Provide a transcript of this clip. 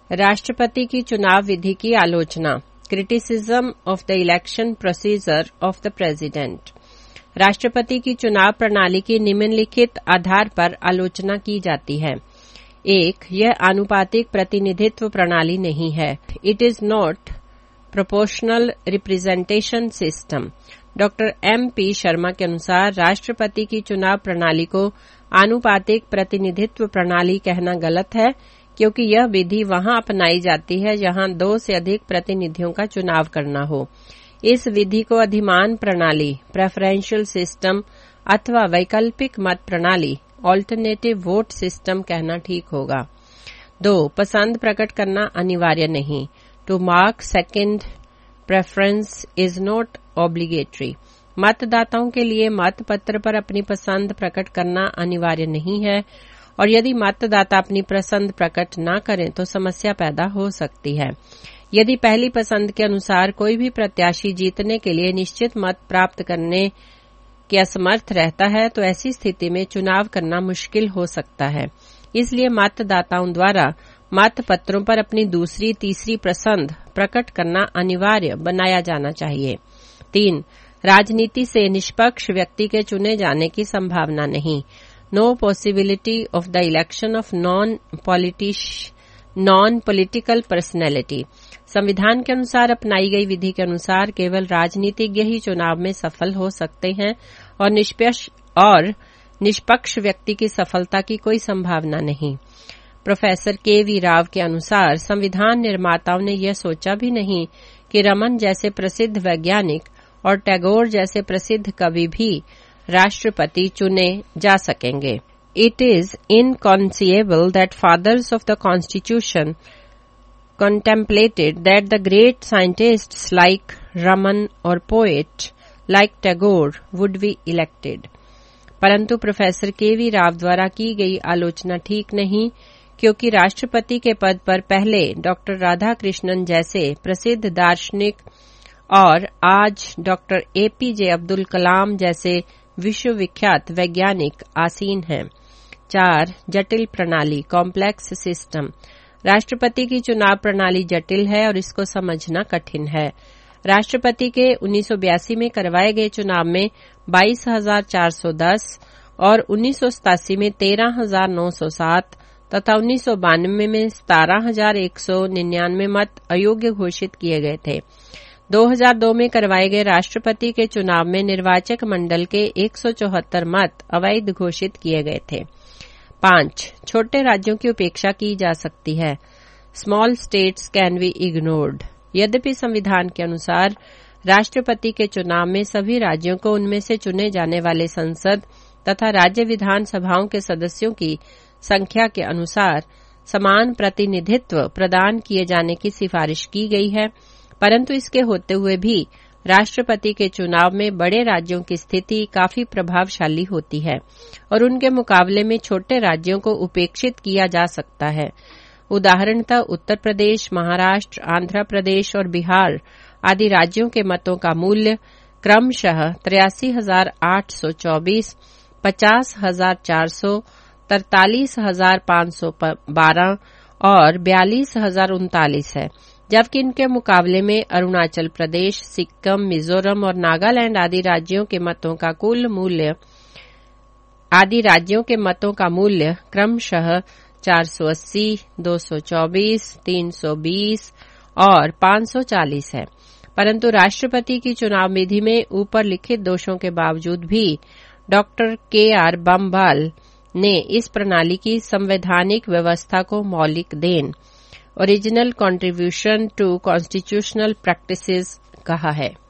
राष्ट्रपति की चुनाव विधि की आलोचना। Criticism of the election procedure of the president. राष्ट्रपति की चुनाव प्रणाली की निम्नलिखित आधार पर आलोचना की जाती है। 1. यह आनुपातिक प्रतिनिधित्व प्रणाली नहीं है। It is not proportional representation system. Doctor M.P. Sharma के अनुसार राष्ट्रपति की चुनाव प्रणाली को आनुपातिक प्रतिनिधित्व प्रणाली कहना गलत है, क्योंकि यह विधि वहां अपनाई जाती है जहां 2 से अधिक प्रतिनिधियों का चुनाव करना हो। इस विधि को अधिमान प्रणाली, प्रेफरेंशियल सिस्टम अथवा वैकल्पिक मत प्रणाली, ऑल्टरनेटिव वोट सिस्टम कहना ठीक होगा। 2. पसंद प्रकट करना अनिवार्य नहीं। To mark second preference is not obligatory. मतदाताओं के लिए मत पत्र पर अपनी पसंद प्रकट करना अनिवार्य नहीं है, और यदि मतदाता अपनी पसंद प्रकट न करें तो समस्या पैदा हो सकती है। यदि पहली पसंद के अनुसार कोई भी प्रत्याशी जीतने के लिए निश्चित मत प्राप्त करने के असमर्थ रहता है तो ऐसी स्थिति में चुनाव करना मुश्किल हो सकता है। इसलिए मतदाताओं द्वारा मत पत्रों पर अपनी दूसरी तीसरी पसंद प्रकट करना अनिवार्य बनाया जाना चाहिए। 3. राजनीति से निष्पक्ष व्यक्ति के चुने जाने की संभावना नहीं। No possibility of the election of non political personality. संविधान के अनुसार अपनाई गई विधि के अनुसार केवल राजनीतिज्ञ ही चुनाव में सफल हो सकते हैं और निष्पक्ष व्यक्ति की सफलता की कोई संभावना नहीं। Professor K.V. राव के अनुसार संविधान निर्माताओं ने यह सोचा भी नहीं कि रमन जैसे प्रसिद्ध वैज्ञानिक और टैगोर जैसे प्रसिद्ध कवि भी राष्ट्रपति चुने जा सकेंगे। It is inconceivable that fathers of the Constitution contemplated that the great scientists like Raman or poet like Tagore would be elected. परंतु प्रोफेसर K.V. राव द्वारा की गई आलोचना ठीक नहीं, क्योंकि राष्ट्रपति के पद पर पहले डॉक्टर राधा कृष्णन जैसे प्रसिद्ध दार्शनिक और आज डॉक्टर APJ अब्दुल कलाम जैसे विश्वविख्यात वैज्ञानिक आसीन हैं। 4. जटिल प्रणाली, कॉम्प्लेक्स सिस्टम। राष्ट्रपति की चुनाव प्रणाली जटिल है और इसको समझना कठिन है। राष्ट्रपति के 1982 में करवाए गए चुनाव में 22,410 और 1987 में 13,907 तथा 1992 में 17,199 मत अयोग्य घोषित किए गए थे। 2002 में करवाए गए राष्ट्रपति के चुनाव में निर्वाचक मंडल के 174 मत अवैध घोषित किए गए थे। 5. छोटे राज्यों की उपेक्षा की जा सकती है। Small states can be ignored. यद्यपि संविधान के अनुसार राष्ट्रपति के चुनाव में सभी राज्यों को उनमें से चुने जाने वाले संसद तथा राज्य विधानसभाओं के सदस्यों की संख्या के अनुसार समान प्रतिनिधित्व प्रदान किए जाने की सिफारिश की गई है, परंतु इसके होते हुए भी राष्ट्रपति के चुनाव में बड़े राज्यों की स्थिति काफी प्रभावशाली होती है और उनके मुकाबले में छोटे राज्यों को उपेक्षित किया जा सकता है। उदाहरणतः उत्तर प्रदेश, महाराष्ट्र, आंध्र प्रदेश और बिहार आदि राज्यों के मतों का मूल्य क्रमशः 83,824, 50,400, 43,512 और 42,039 है, जबकि इनके मुकाबले में अरुणाचल प्रदेश, सिक्किम, मिजोरम और नागालैंड आदि राज्यों के मतों का मूल्य क्रमशः 480, 224, 320 और 540 है। परंतु राष्ट्रपति की चुनाव विधि में ऊपर लिखित दोषों के बावजूद भी डॉक्टर K.R. बमबाल ने इस प्रणाली की संवैधानिक व्यवस्था को मौलिक देन, original contribution to constitutional practices कहा है।